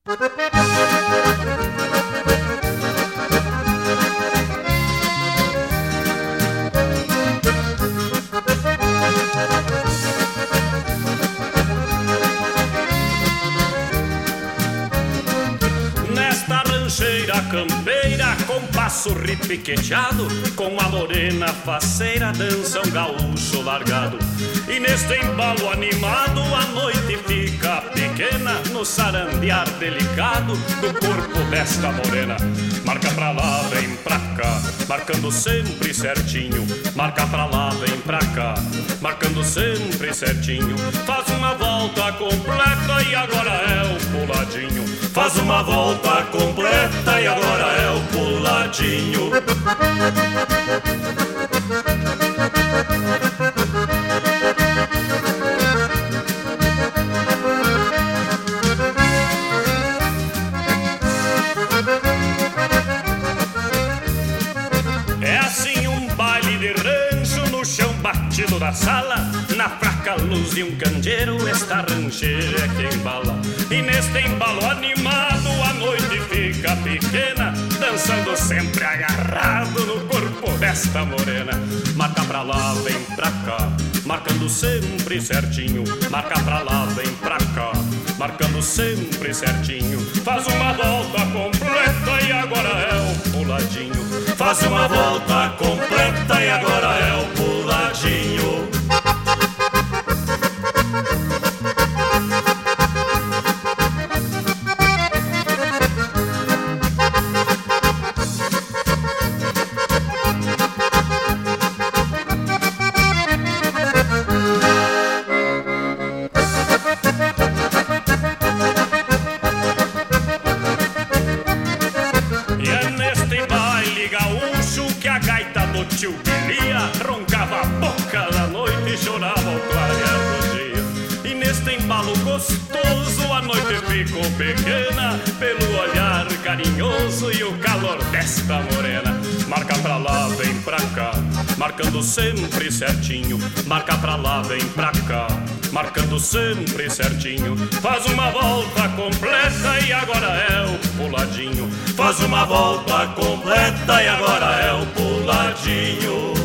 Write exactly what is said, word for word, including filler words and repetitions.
Nesta rancheira campeira, com passo repiqueteado, com a morena faceira, dança um gaúcho largado. E neste embalo animado, a noite fica pequena, no sarandear delicado do corpo desta morena. Marca pra lá, vem pra cá, marcando sempre certinho. Marca pra lá, vem pra cá, marcando sempre certinho. Faz uma volta completa e agora é o puladinho. Faz uma volta completa e agora é o puladinho. É assim um baile de rancho no chão batido da sala, na fraca luz de um candeeiro, esta rancheira é que embala. E neste embalo animado a noite fica pequena, dançando sempre agarrado no corpo desta morena. Marca pra lá, vem pra cá, marcando sempre certinho. Marca pra lá, vem pra cá, marcando sempre certinho. Faz uma volta completa e agora é o puladinho. Faz uma volta completa e agora é o puladinho. Tio Bilia roncava a boca da noite e chorava ao clarear do dia. E neste embalo gostoso a noite ficou pequena, pelo olhar carinhoso e o calor desta morena. Marca pra lá, vem pra cá, marcando sempre certinho. Marca pra lá, vem pra cá, marcando sempre certinho. Faz uma volta completa e agora é o puladinho. Faz uma volta completa e agora é o puladinho.